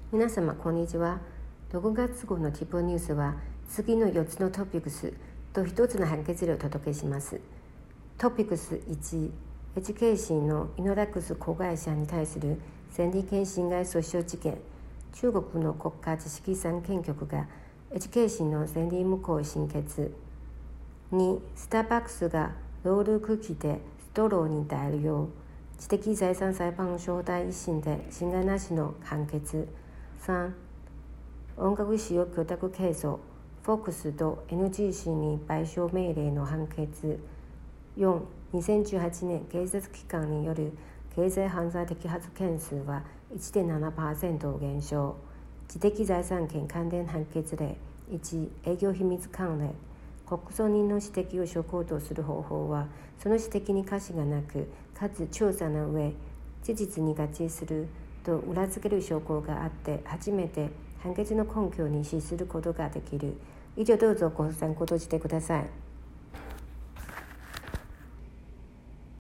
皆様こんにちは。6月号の TIPO ニュースは次の4つのトピックスと1つの判決例をお届けします。トピックス1、エデュケーションのイノダックス子会社に対する権利権侵害訴訟事件。中国の国家知識産権局がエデュケーションの権利無効を審決。2、スターバックスがロールクッキーでストローに代用。知的財産裁判所第一審で侵害なしの判決。3、音楽使用許諾係争、フォックスと NGC に賠償命令の判決。4、2018年警察機関による経済犯罪摘発件数は 1.7% 減少。知的財産権関連判決例。1、営業秘密関連。告訴人の指摘を証拠とする方法は、その指摘に可視がなく、かつ調査の上、事実に合致すると裏付ける証拠があって初めて判決の根拠に資することができる。以上どうぞご参考としてください。